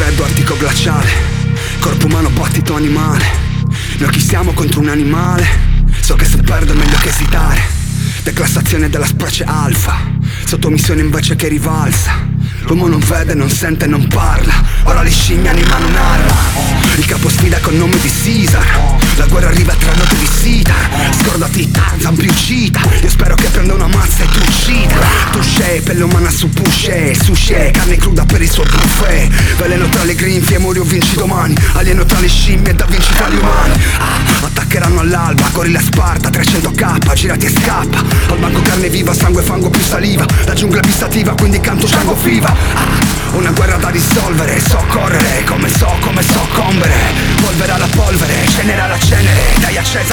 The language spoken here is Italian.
freddo artico glaciale, corpo umano battito animale. Noi chi siamo contro un animale? So che se perdo è meglio che esitare. Declassazione della specie alfa, sottomissione invece che rivalsa. L'uomo non vede, non sente, non parla. Ora le scimmie animano un'arma. Il capo sfida col nome di Caesar. La guerra arriva tra note di Sitar. Scordati Tarzan più cita. Io spero che prenda una mazza e tu uccida. Touché, pelle umana su pushe. Sushi, carne cruda per il suo buffet. Veleno tra le grinfie, muori o vinci domani. Alieno tra le scimmie e da vinci tra gli umani. Attaccheranno all'alba, gorilla Sparta 300k, girati e scappa. Al banco carne viva, sangue, fango più saliva. La giungla è bissativa, quindi canto Django Fiva. Una guerra da risolvere, so correre, come so combattere. Polvere alla polvere, cenere alla cenere, dai accendere.